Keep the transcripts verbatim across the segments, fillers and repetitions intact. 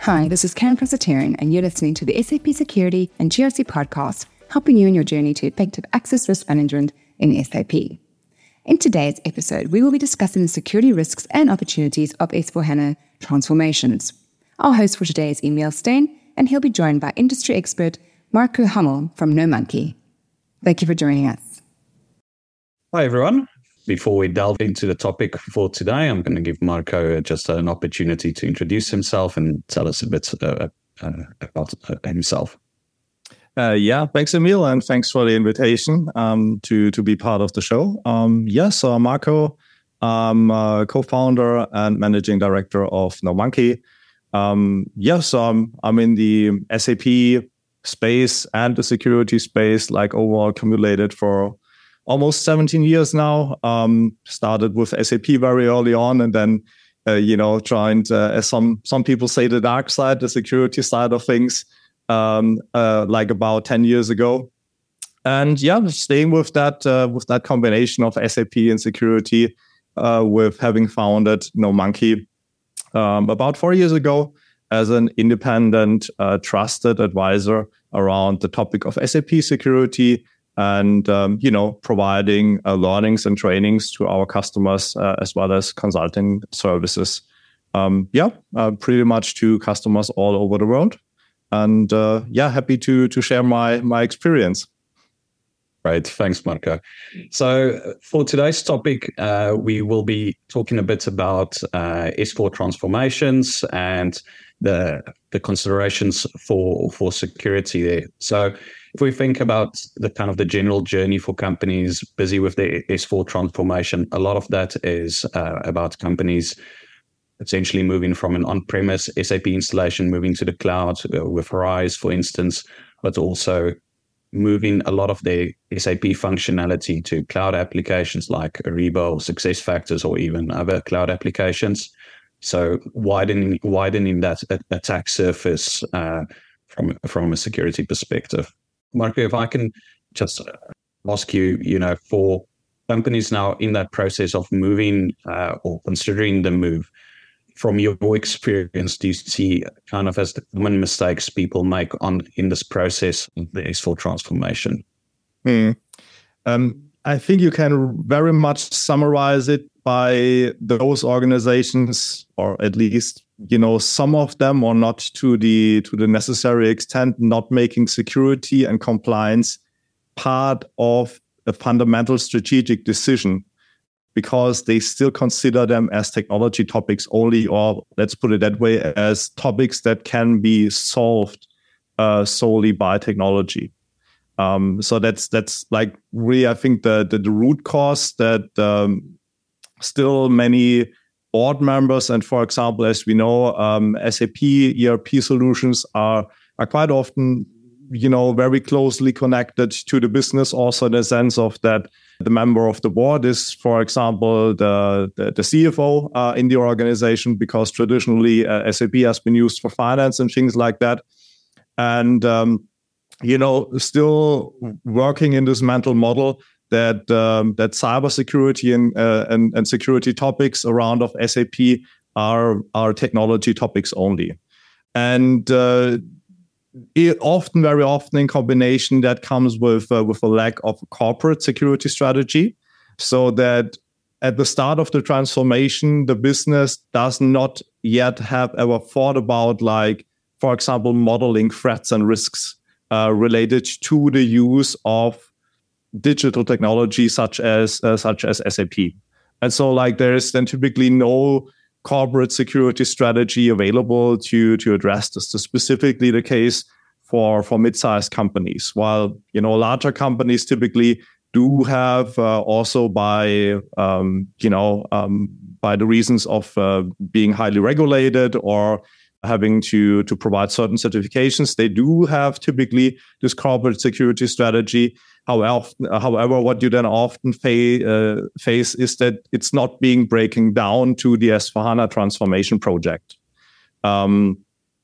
Hi, this is Karen Presbyterian, and you're listening to the S A P Security and G R C podcast, helping you in your journey to effective access risk management in S A P. In today's episode, we will be discussing the security risks and opportunities of S four HANA transformations. Our host for today is Emil Steen, and he'll be joined by industry expert Marco Hummel from NoMonkey. Thank you for joining us. Hi, everyone. Before we delve into the topic for today, I'm going to give Marco just an opportunity to introduce himself and tell us a bit uh, uh, about uh, himself. Uh, yeah, thanks, Emil, and thanks for the invitation um, to, to be part of the show. Um, yes, yeah, so Marco, I'm a co-founder and managing director of NoMonkey. Um, yes, yeah, so I'm, I'm in the S A P space and the security space, like overall accumulated for almost seventeen years now. Um, started with S A P very early on, and then, uh, you know, joined, uh, as some some people say, the dark side, the security side of things, um, uh, like about ten years ago. And yeah, staying with that uh, with that combination of S A P and security, uh, with having founded NoMonkey um, about four years ago as an independent, uh, trusted advisor around the topic of S A P security. And, um, you know, providing uh, learnings and trainings to our customers, uh, as well as consulting services. Um, yeah, uh, pretty much to customers all over the world. And uh, yeah, happy to to share my my experience. Right. Thanks, Marco. So for today's topic, uh, we will be talking a bit about uh, S four transformations and the the considerations for for security there. So if we think about the kind of the general journey for companies busy with the S four transformation, a lot of that is uh, about companies essentially moving from an on-premise S A P installation, moving to the cloud uh, with Arise, for instance, but also moving a lot of their S A P functionality to cloud applications like Ariba or SuccessFactors or even other cloud applications. So widening widening that attack surface uh, from from a security perspective. Marco, if I can just ask you, you know, for companies now in that process of moving uh, or considering the move, from your experience, do you see kind of as the common mistakes people make on in this process of the S four transformation? Hmm. Um, I think you can very much summarize it by those organizations, or at least, you know, some of them, or not to the to the necessary extent, not making security and compliance part of a fundamental strategic decision, because they still consider them as technology topics only, or let's put it that way, as topics that can be solved uh, solely by technology. Um, so that's that's like really, I think, the the, the root cause that um, still many board members, and for example, as we know, um, S A P E R P solutions are are quite often, you know, very closely connected to the business, also in the sense of that the member of the board is, for example, the the, the C F O uh, in the organization, because traditionally uh, S A P has been used for finance and things like that. And, um, you know, still working in this mental model that um, that cybersecurity and, uh, and and security topics around of S A P are are technology topics only, and uh, it often, very often, in combination, that comes with uh, with a lack of corporate security strategy, so that at the start of the transformation, the business does not yet have ever thought about, like, for example, modeling threats and risks uh, related to the use of digital technology such as uh, such as S A P. And so, like, there is then typically no corporate security strategy available to to address this. This is specifically the case for for mid-sized companies, while, you know, larger companies typically do have uh, also by um, you know um, by the reasons of uh, being highly regulated or having to to provide certain certifications, they do have typically this corporate security strategy. However, however, what you then often fa- uh, face is that it's not being breaking down to the S four HANA transformation project. Um,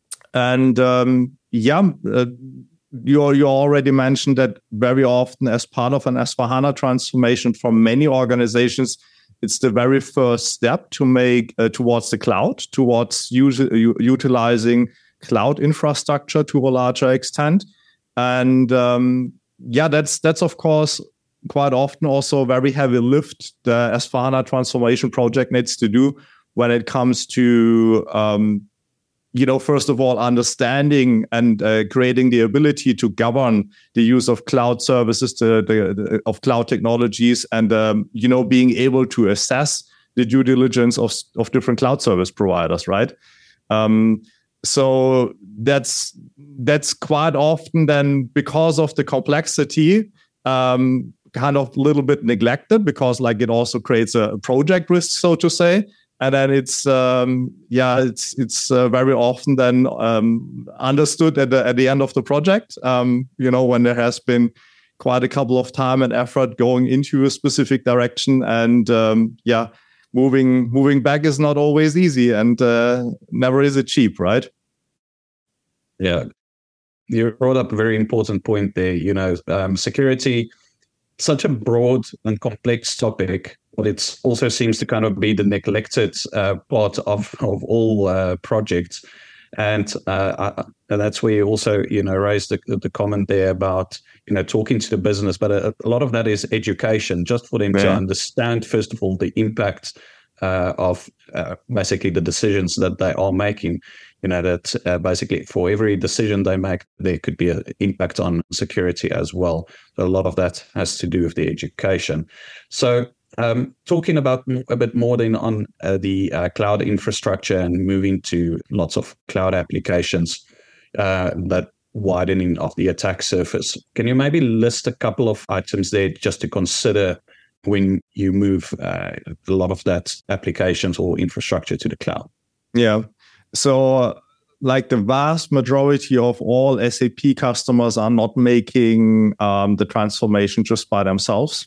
and um, yeah, uh, you you already mentioned that very often, as part of an S four HANA transformation, for many organizations, it's the very first step to make uh, towards the cloud, towards us- utilizing cloud infrastructure to a larger extent. And um, yeah, that's that's of course quite often also a very heavy lift the S four HANA transformation project needs to do when it comes to um, you know, first of all, understanding and uh, creating the ability to govern the use of cloud services, to the, the of cloud technologies, and um, you know, being able to assess the due diligence of of different cloud service providers, right? Um, so that's that's quite often then, because of the complexity, um, kind of a little bit neglected, because like it also creates a project risk, so to say. And then it's um, yeah, it's it's uh, very often then um, understood at the at the end of the project. Um, you know, when there has been quite a couple of time and effort going into a specific direction, and um, yeah, moving moving back is not always easy, and uh, never is it cheap, right? Yeah, you brought up a very important point there. You know, um, security, such a broad and complex topic, but it also seems to kind of be the neglected uh, part of, of all uh, projects. And uh, I, and that's where you also, you know, raised the, the comment there about, you know, talking to the business. But a, a lot of that is education, just for them yeah. to understand, first of all, the impact uh, of uh, basically the decisions that they are making. You know, that uh, basically for every decision they make, there could be an impact on security as well. So a lot of that has to do with the education. So um, talking about a bit more then on uh, the uh, cloud infrastructure and moving to lots of cloud applications, uh, that widening of the attack surface. Can you maybe list a couple of items there just to consider when you move uh, a lot of that applications or infrastructure to the cloud? Yeah. So like the vast majority of all S A P customers are not making um, the transformation just by themselves.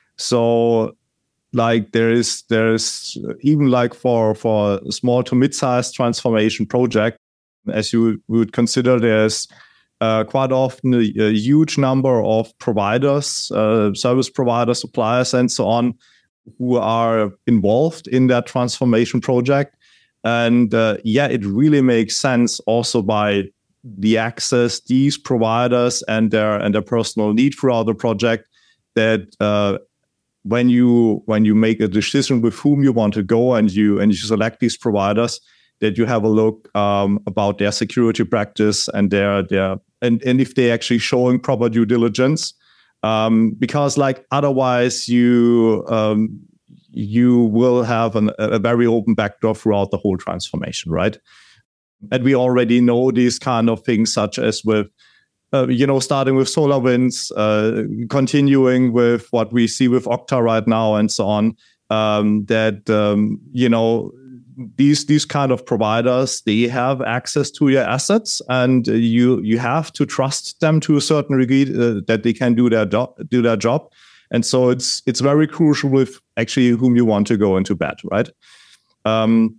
So like there is, there is even like for, for a small to mid-sized transformation project, as you would consider, there's uh, quite often a, a huge number of providers, uh, service providers, suppliers, and so on, who are involved in that transformation project. And uh, yeah, it really makes sense also by the access these providers and their and their personal need throughout the project, that uh, when you when you make a decision with whom you want to go and you and you select these providers, that you have a look um, about their security practice and their their and, and if they're actually showing proper due diligence, um, because like otherwise you. Um, you will have an, a very open backdoor throughout the whole transformation, right? And we already know these kind of things, such as with, uh, you know, starting with SolarWinds, uh, continuing with what we see with Okta right now, and so on. Um, that um, you know, these these kind of providers, they have access to your assets, and you you have to trust them to a certain degree uh, that they can do their do- do their job. And so it's it's very crucial with actually whom you want to go into bed, right? Um,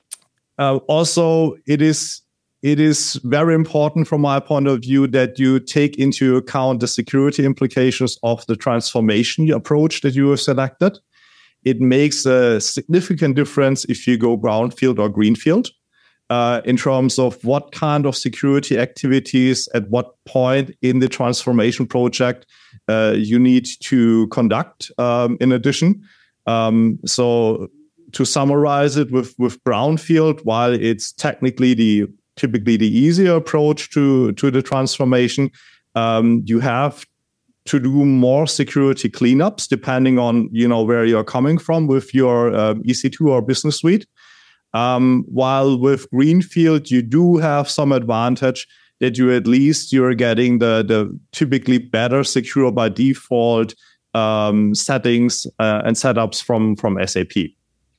uh, also, it is it is very important from my point of view that you take into account the security implications of the transformation approach that you have selected. It makes a significant difference if you go brownfield or greenfield uh, in terms of what kind of security activities at what point in the transformation project Uh, you need to conduct um, in addition. Um, so to summarize it with, with brownfield, while it's technically the typically the easier approach to, to the transformation, um, you have to do more security cleanups depending on, you know, where you're coming from with your um, E C two or business suite. Um, while with greenfield, you do have some advantage that you at least you're getting the, the typically better secure by default um, settings uh, and setups from, from S A P.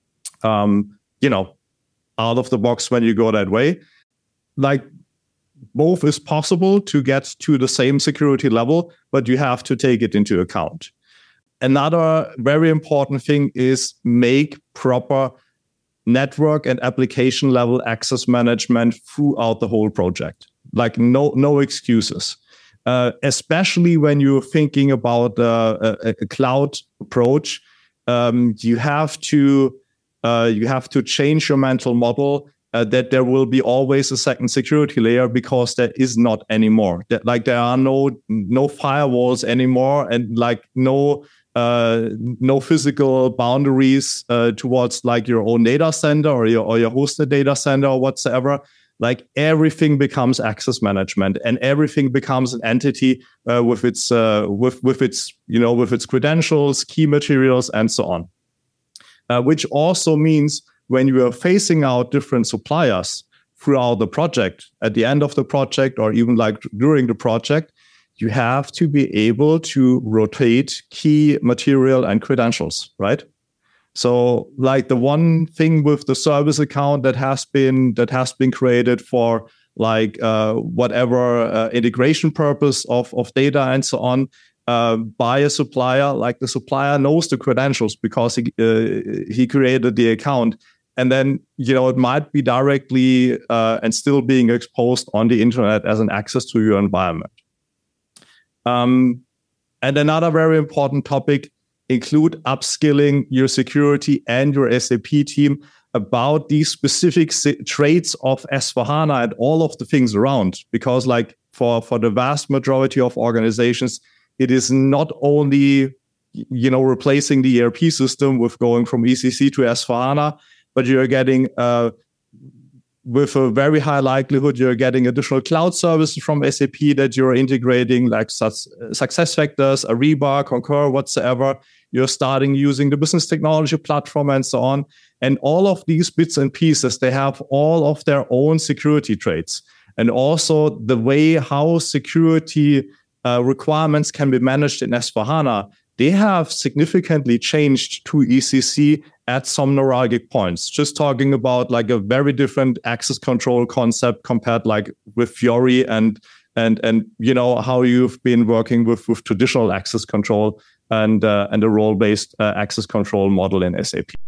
Um, you know, out of the box when you go that way. Like both is possible to get to the same security level, but you have to take it into account. Another very important thing is make proper network and application level access management throughout the whole project. Like no no excuses, uh, especially when you're thinking about uh, a, a cloud approach. Um, you have to uh, you have to change your mental model uh, that there will be always a second security layer, because there is not anymore. That, like there are no no firewalls anymore, and like no uh, no physical boundaries uh, towards like your own data center or your or your hosted data center or whatsoever. Like everything becomes access management, and everything becomes an entity uh, with its uh, with with its you know with its credentials, key materials, and so on. Uh, which also means when you are phasing out different suppliers throughout the project, at the end of the project, or even like during the project, you have to be able to rotate key material and credentials, right? So like the one thing with the service account that has been that has been created for like uh, whatever uh, integration purpose of, of data and so on, Uh, by a supplier, like the supplier knows the credentials because he uh, he created the account, and then you know it might be directly uh, and still being exposed on the internet as an access to your environment. Um, and another very important topic: include upskilling your security and your S A P team about these specific traits of S four HANA and all of the things around, because like for for the vast majority of organizations, it is not only, you know, replacing the E R P system with going from E C C to S four HANA, but you're getting, uh, with a very high likelihood, you're getting additional cloud services from S A P that you're integrating, like such SuccessFactors, Ariba, Concur, whatsoever. You're starting using the business technology platform and so on. And all of these bits and pieces, they have all of their own security traits. And also the way how security Uh, requirements can be managed in S four HANA, they have significantly changed to E C C at some neuralgic points. Just talking about like a very different access control concept compared like with Fiori and and and you know how you've been working with with traditional access control and uh, and a role-based uh, access control model in S A P.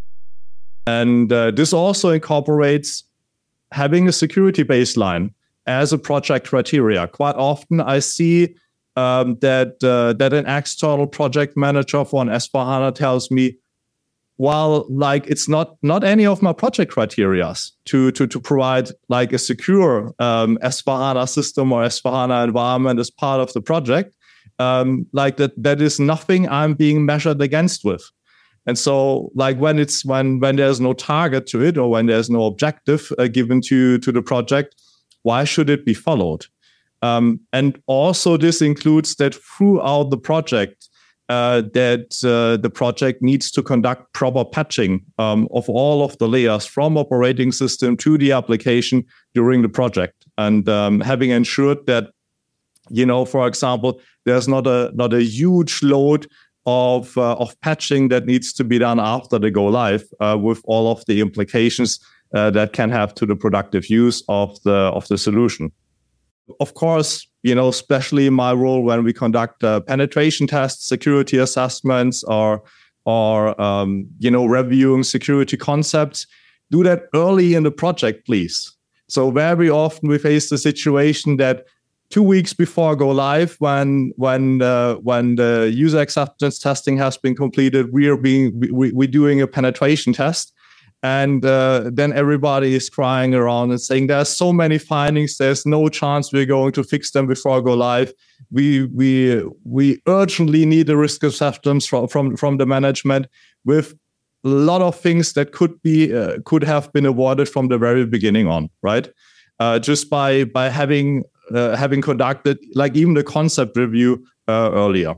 And uh, this also incorporates having a security baseline as a project criteria. Quite often I see Um, that uh, that an external project manager for an S four HANA tells me, well, like it's not not any of my project criteria to to to provide like a secure um, S four HANA system or S four HANA environment as part of the project. Um, like that that is nothing I'm being measured against with. And so like when it's when when there's no target to it, or when there's no objective uh, given to to the project, why should it be followed? Um, and also this includes that throughout the project, uh, that uh, the project needs to conduct proper patching um, of all of the layers from operating system to the application during the project, and um, having ensured that, you know, for example, there's not a not a huge load of uh, of patching that needs to be done after they go live, uh, with all of the implications uh, that can have to the productive use of the of the solution. Of course, you know, especially my role when we conduct uh, penetration tests, security assessments, or or um, you know, reviewing security concepts, do that early in the project, please. So very often we face the situation that two weeks before go live, when when uh, when the user acceptance testing has been completed, we are being we we doing a penetration test. And uh, then everybody is crying around and saying there's so many findings, there's no chance we're going to fix them before I go live. We we we urgently need a risk acceptance from from, from the management, with a lot of things that could be uh, could have been avoided from the very beginning on, right? Uh, just by by having uh, having conducted like even the concept review uh, earlier.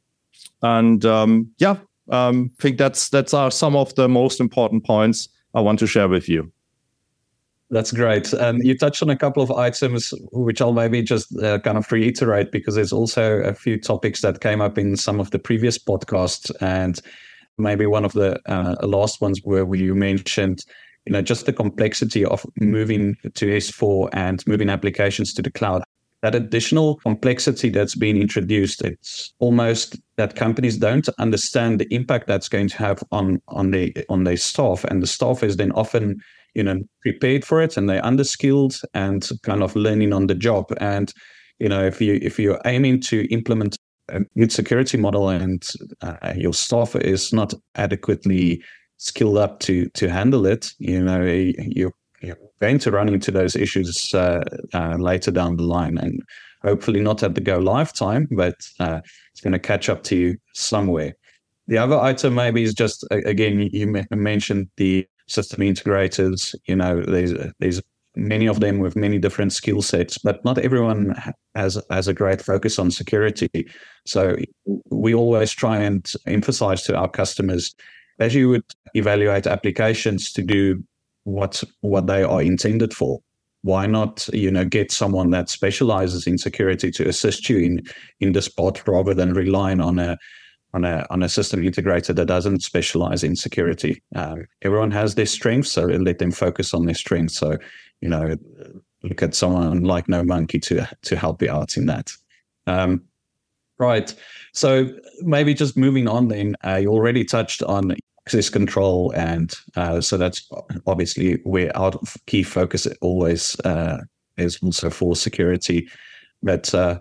And um, yeah. I um, think that's that's are some of the most important points I want to share with you. That's great. And you touched on a couple of items, which I'll maybe just uh, kind of reiterate, because there's also a few topics that came up in some of the previous podcasts. And maybe one of the uh, last ones where you mentioned, you know, just the complexity of moving to S four and moving applications to the cloud. That additional complexity that's been introduced, it's almost that companies don't understand the impact that's going to have on on the on their staff, and the staff is then often, you know, prepared for it, and they're underskilled and kind of learning on the job. And you know, if you if you're aiming to implement a good security model and uh, your staff is not adequately skilled up to to handle it, you know, you're you're going to run into those issues uh, uh, later down the line, and hopefully not at the go live time, but uh, it's going to catch up to you somewhere. The other item maybe is just, again, you mentioned the system integrators. You know, there's there's many of them with many different skill sets, but not everyone has has a great focus on security. So we always try and emphasize to our customers, as you would evaluate applications to do what what they are intended for, why not, you know, get someone that specializes in security to assist you in in this part, rather than relying on a on a on a system integrator that doesn't specialize in security. Um, everyone has their strengths, so let them focus on their strengths. So, you know, look at someone like NoMonkey to to help you out in that. Um, right. So maybe just moving on then, uh, you already touched on access control, and uh, so that's obviously where our key focus always uh, is, also for security. But uh,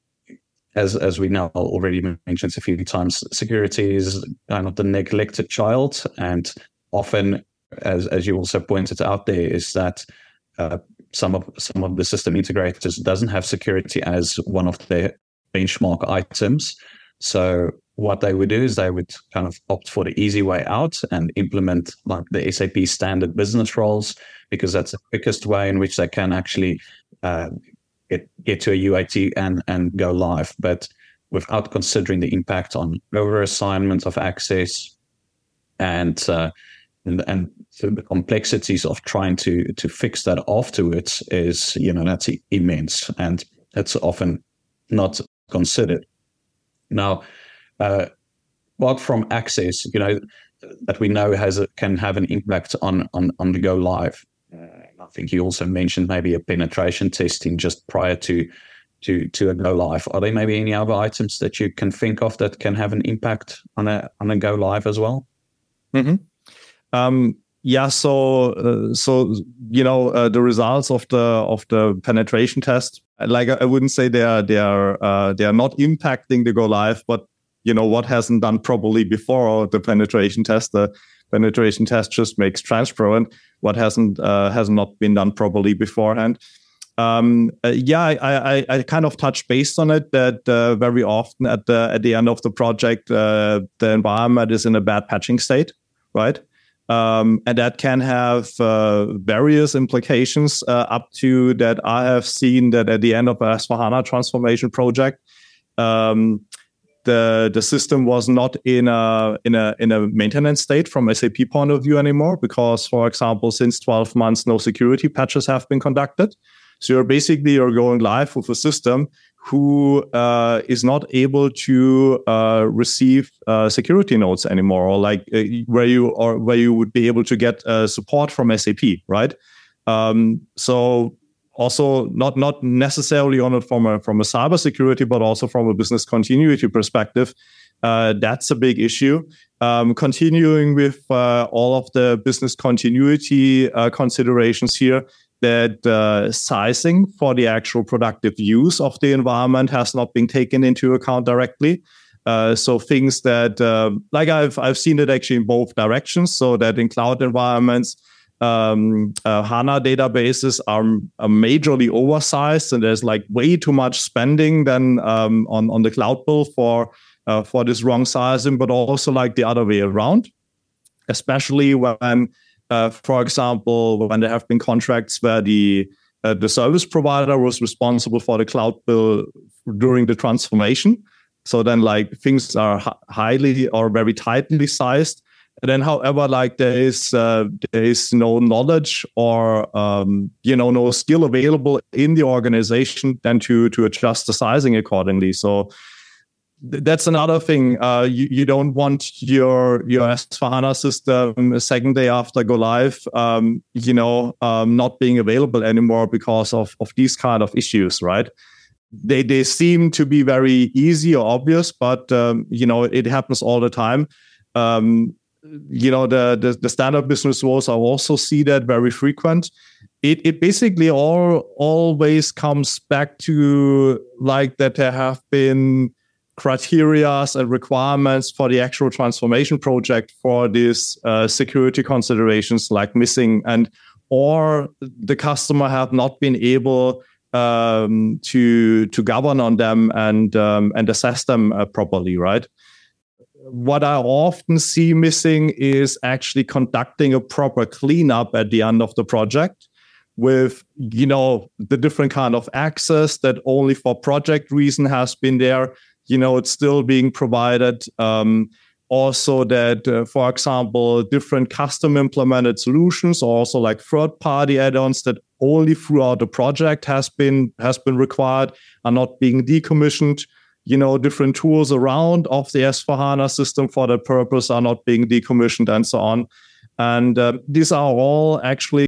as as we now already mentioned a few times, security is kind of the neglected child, and often, as as you also pointed out there, is that uh, some of some of the system integrators doesn't have security as one of their benchmark items. So what they would do is they would kind of opt for the easy way out and implement like the S A P standard business roles, because that's the quickest way in which they can actually uh, get get to a U A T and and go live, but without considering the impact on over assignment of access and uh, and and so the complexities of trying to to fix that afterwards is, you know, that's immense, and that's often not considered. Now, uh, apart from access, you know, that we know has a, can have an impact on on on the go live. Uh, I think you also mentioned maybe a penetration testing just prior to to to a go live. Are there maybe any other items that you can think of that can have an impact on a on a go live as well? Mm-hmm. Um, yeah. So uh, so you know uh, the results of the of the penetration test. Like I wouldn't say they are they are uh, they are not impacting the go live, but you know what hasn't done properly before the penetration test. The penetration test just makes transparent what hasn't uh, has not been done properly beforehand. Um, uh, yeah, I, I I kind of touched base on it that uh, very often at the at the end of the project uh, the environment is in a bad patching state, right? Um, and that can have uh, various implications uh, up to that. I have seen that at the end of a S four HANA transformation project, um, the the system was not in a in a in a maintenance state from S A P point of view anymore, because, for example, since twelve months, no security patches have been conducted. So you're basically you're going live with a system who uh, is not able to uh, receive uh, security notes anymore, or like uh, where you or where you would be able to get uh, support from S A P, right? Um, so also not not necessarily on it from a from a cybersecurity, but also from a business continuity perspective. Uh, that's a big issue. Um, continuing with uh, all of the business continuity uh, considerations here, that uh, sizing for the actual productive use of the environment has not been taken into account directly. Uh, so things that, uh, like I've I've seen it actually in both directions. So that in cloud environments, um, uh, HANA databases are, are majorly oversized, and there's like way too much spending than um, on on the cloud bill for uh, for this wrong sizing, but also like the other way around, especially when. Uh, for example, when there have been contracts where the uh, the service provider was responsible for the cloud bill during the transformation, so then like things are h- highly or very tightly sized. And then, however, like there is uh, there is no knowledge or um, you know no skill available in the organization then to to adjust the sizing accordingly. So. That's another thing. Uh, you, you don't want your your S four HANA system a second day after go live, um, you know, um, not being available anymore because of, of these kind of issues, right? They they seem to be very easy or obvious, but um, you know, it happens all the time. Um, you know, the, the the standard business rules, I also see that very frequent. It it basically all always comes back to like that there have been criteria and requirements for the actual transformation project for these uh, security considerations like missing, and or the customer have not been able um, to to govern on them and um, and assess them uh, properly, right? What I often see missing is actually conducting a proper cleanup at the end of the project with, you know, the different kind of access that only for project reason has been there. You know, it's still being provided. Um, also that, uh, for example, different custom implemented solutions, or also like third-party add-ons that only throughout the project has been has been required, are not being decommissioned. You know, different tools around of the S four HANA system for that purpose are not being decommissioned, and so on. And uh, these are all actually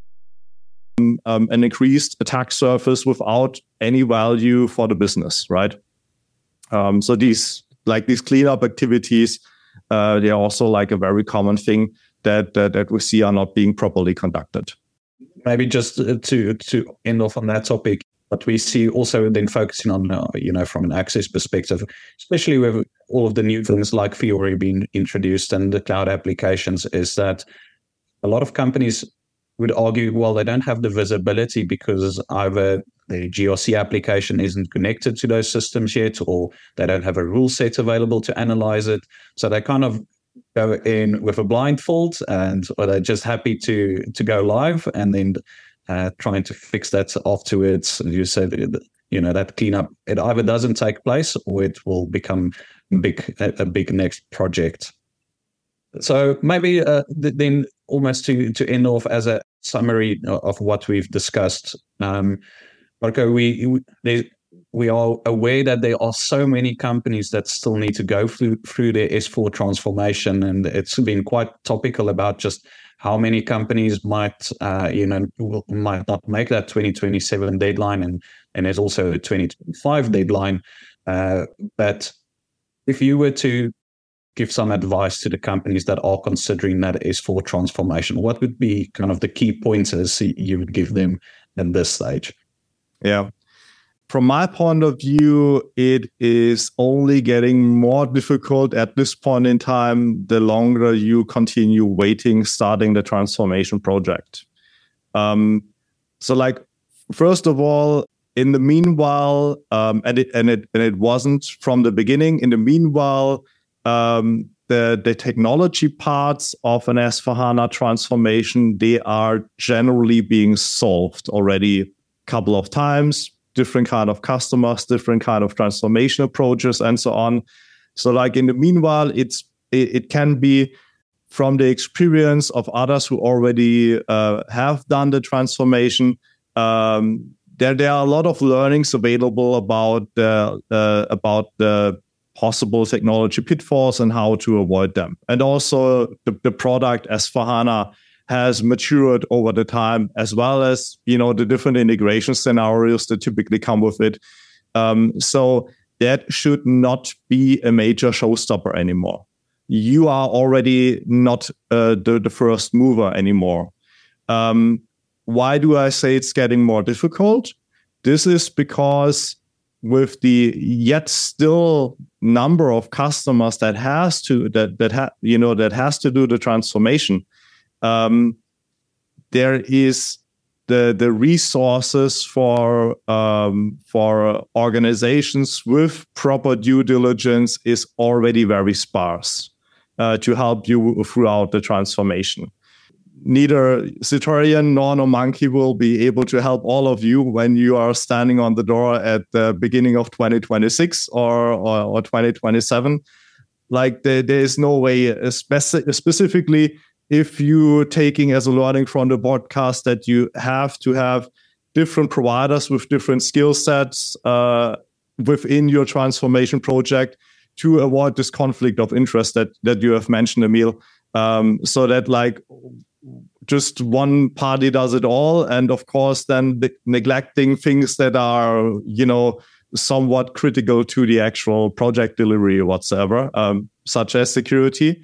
um, an increased attack surface without any value for the business, right? Um, so these like these cleanup activities, uh, they're also like a very common thing that, that that we see are not being properly conducted. Maybe just to to end off on that topic, but we see also then focusing on, uh, you know, from an access perspective, especially with all of the new things like Fiori being introduced and the cloud applications, is that a lot of companies would argue, well, they don't have the visibility because either the G R C application isn't connected to those systems yet, or they don't have a rule set available to analyze it. So they kind of go in with a blindfold, and or they're just happy to to go live, and then uh, trying to fix that afterwards. You said, you know, that cleanup, it either doesn't take place or it will become big a, a big next project. So maybe uh, then almost to to end off as a summary of what we've discussed, um, Marco, we we, we are aware that there are so many companies that still need to go through through their S four transformation, and it's been quite topical about just how many companies might uh, you know might not make that twenty twenty-seven deadline, and and there's also a twenty twenty-five deadline. Uh, but if you were to give some advice to the companies that are considering that S four transformation, what would be kind of the key pointers you would give them at this stage? Yeah. From my point of view, it is only getting more difficult at this point in time, the longer you continue waiting, starting the transformation project. Um, so like, first of all, in the meanwhile, um, and, it, and, it, and it wasn't from the beginning, in the meanwhile, Um, the, the technology parts of an S four HANA transformation, they are generally being solved already a couple of times, different kind of customers, different kind of transformation approaches, and so on. So like in the meanwhile, it's it, it can be from the experience of others who already uh, have done the transformation. Um, there, there are a lot of learnings available about the, uh, about the possible technology pitfalls and how to avoid them. And also the, the product S four HANA has matured over the time, as well as, you know, the different integration scenarios that typically come with it. Um, so that should not be a major showstopper anymore. You are already not uh, the, the first mover anymore. Um, why do I say it's getting more difficult? This is because with the yet still number of customers that has to that that ha, you know that has to do the transformation, um, there is the the resources for um, for organizations with proper due diligence is already very sparse uh, to help you throughout the transformation. Neither Citoyen nor NoMonkey will be able to help all of you when you are standing on the door at the beginning of twenty twenty-six or or, or twenty twenty-seven. Like there, there is no way, speci- specifically if you're taking as a learning from the podcast that you have to have different providers with different skill sets uh, within your transformation project to avoid this conflict of interest that that you have mentioned, Emil. Um, so that like just one party does it all, and of course then the neglecting things that are, you know, somewhat critical to the actual project delivery or whatsoever, um, such as security.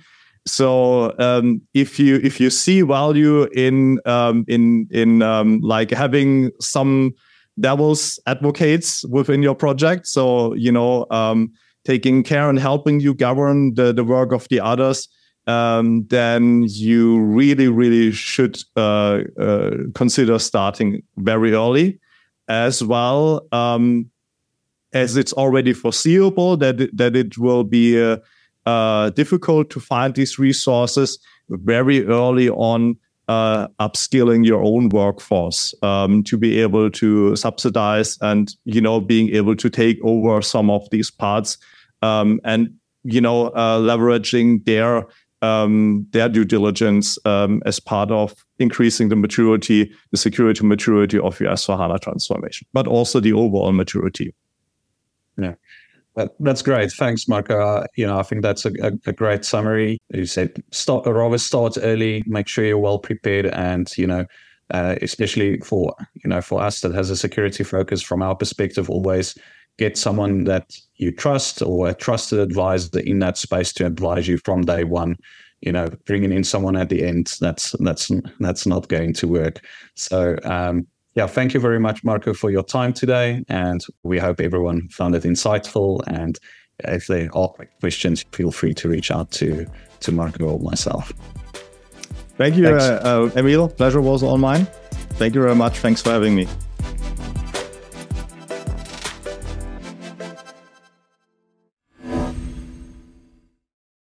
So um, if you if you see value in um, in in um, like having some devil's advocates within your project, so you know um, taking care and helping you govern the the work of the others. um, then you really, really should uh, uh, consider starting very early, as well um, as it's already foreseeable that it, that it will be uh, uh, difficult to find these resources. Very early on, uh, upskilling your own workforce um, to be able to subsidize and, you know, being able to take over some of these parts um, and, you know, uh, leveraging their um, their due diligence um, as part of increasing the maturity, the security maturity of your S four HANA transformation, but also the overall maturity. Yeah. That, that's great. Thanks, Marco. Uh, you know, I think that's a, a, a great summary. You said start, or always start early, make sure you're well prepared, and, you know, uh, especially for, you know, for us that has a security focus, from our perspective, always get someone that you trust or a trusted advisor in that space to advise you from day one. You know, bringing in someone at the end, that's that's that's not going to work. So, um, yeah, thank you very much, Marco, for your time today. And we hope everyone found it insightful. And if there are questions, feel free to reach out to, to Marco or myself. Thank you, uh, uh, Emil. Pleasure was all mine. Thank you very much. Thanks for having me.